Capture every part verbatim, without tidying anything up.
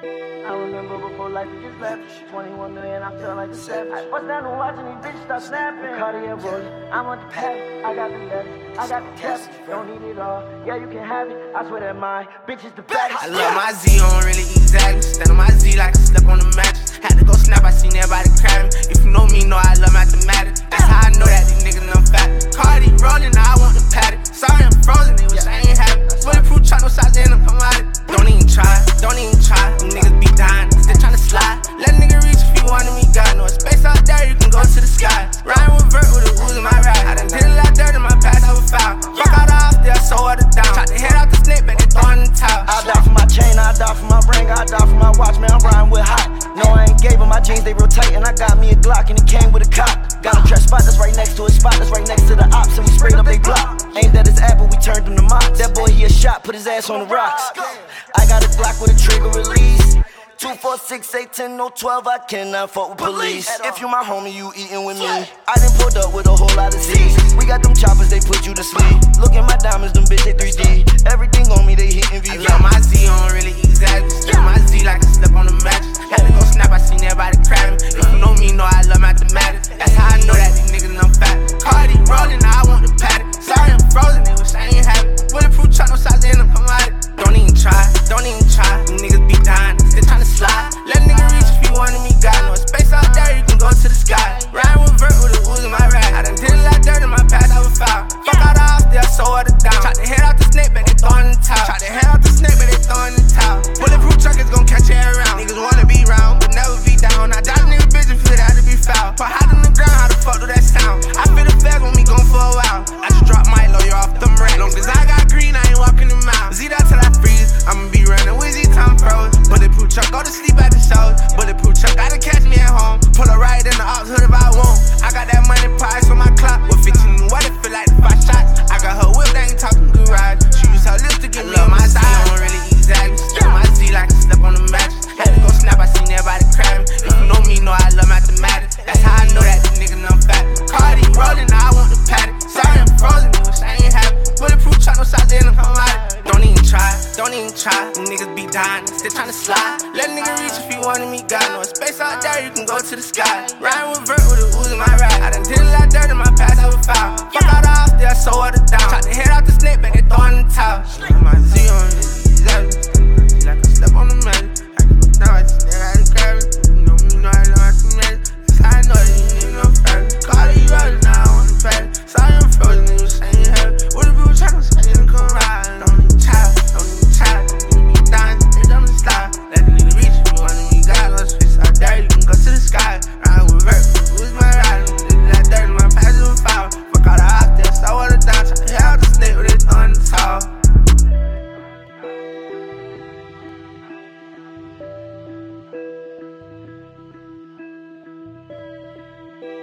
I remember before life was just left. twenty-one million, I felt like a savage. I bust down and watching these bitches start snapping. Cartier rolling, I'm on the pack. I got the letters, I got the caps. Don't need it all, yeah, you can have it. I swear that my bitch is the best. I love my Z, I don't really exactly. Stand on my Z like I slept on the mattress. Had to go snap, I seen everybody crabbing. If you know me, know I love mathematics. That's how I know that these niggas done fat. Cardi rolling, now I want the paddock. Sorry, I'm frozen, it was I ain't happy. Bulletproof truck, no shots in them, come out it. Don't even try, don't even try. Them niggas be dying, still tryna slide. Let a nigga reach if you wanted me, God knows. Space out there, you can go to the sky. Riding with Vert with a ooze in my ride. I done did a lot dirt in my past, I was foul. Fuck out the off there, so watered down. Tried to head out the snake, but they throwing the towel. I die for my chain, I die for my ring, I die for my watch, man, I'm riding with hot. No, I ain't gave him my jeans, they real tight, and I got me a Glock, and it came with a cop. Got a trap spot that's right next to a spot that's right next to the ops, and we sprayed up they block. Aimed at his apple, we turned him to mops. That boy, he a shot, put his ass on the rocks. I got a Glock with a trigger release. Two, four, six, eight, ten, no twelve, I cannot fuck with police. If you my homie, you eatin' with me. I done pulled up with a whole lot of Z's. We got them choppers, they put you to sleep. Look at my diamonds, them bitch, they three D. Everything on me, they hittin' V V. I love my Z, I don't really exactly. Stand on my Z like I slept on the mattress. Had to go snap, I seen everybody crabbing. If you know me, know I love mathematics. That's how I know that these niggas done fat. Cardi rolling, now I want the paddock. Sorry, I'm frozen, it was I ain't happy. Bulletproof truck, no shots in them, come out it. Don't even try, don't even try. Them niggas be dying, still tryna slide. Let a nigga reach if you wanted me, God knows. Space out there, you can go to the sky. Riding with Vert with a ooze in my ride. I done did a lot dirt in my past, I was foul. Fuck out the off there, so watered down. Tried to head out the snake, but they throwing the towel. Tried to head out the snake, but they throwing the towel. Bulletproof truck is gon' catch you around. Niggas wanna be round, but never be down. I doubt a nigga bitch and feel that to be foul. Put hot on the ground, how the fuck do that sound? I feel the feds when we gone for a while. I just dropped my lawyer off them racks. Long as I got green, I ain't walking them out. Z that till I freeze, I'ma be running with Z time froze. Bulletproof truck, go to sleep at the shows. Bulletproof truck, gotta catch me at home. Pull a ride in the ops hood if I want. I got that money price on my clock. With fifteen, what it feel like to five shots. I got her whip, they ain't talking garage. She use her lips to get me on my side. I don't really exactly. Stand on my Z like I slept on the mattress. Had to go snap, I seen everybody crabbing. If you know me, know I love mathematics. That's how I know that these niggas done fat. Cardi rolling, now I want the paddock. Sorry, I'm frozen, it was I ain't happy. Bulletproof truck, no shots in them, come out. Don't even try, don't even try. Them niggas be dying, still tryna slide. Let a nigga reach if you wanted me, God knows. Space out there, you can go to the sky. Riding with Vert with a ooze in my ride. I done did a lot dirt in my past, I was foul. Fuck out the off there, so watered down. Tried to head out the snake, but they throwing the towel. My Z on it, exactly. Like I slept on the mat. I can go down, I just never had to grab it. You know me, know I love mathematics. That's how I know that you niggas done fat. Cardi rolling, now I want the paddock. Sorry, I'm frozen, it was I ain't happy. What if you were trying to say it and come ride? Don't even try, don't even try. Niggas be dying, they don't slide. Let the nigga reach if you wanted me, God knows. Face out there, you can go to the sky. Riding with Vert, who's my ride? Did that dirt in my past, it was foul. Fuck out the off there, so watered down. Try to head out the snake with it on the towel.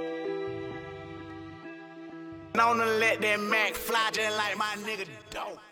I wanna let that Mac fly just like my nigga dope.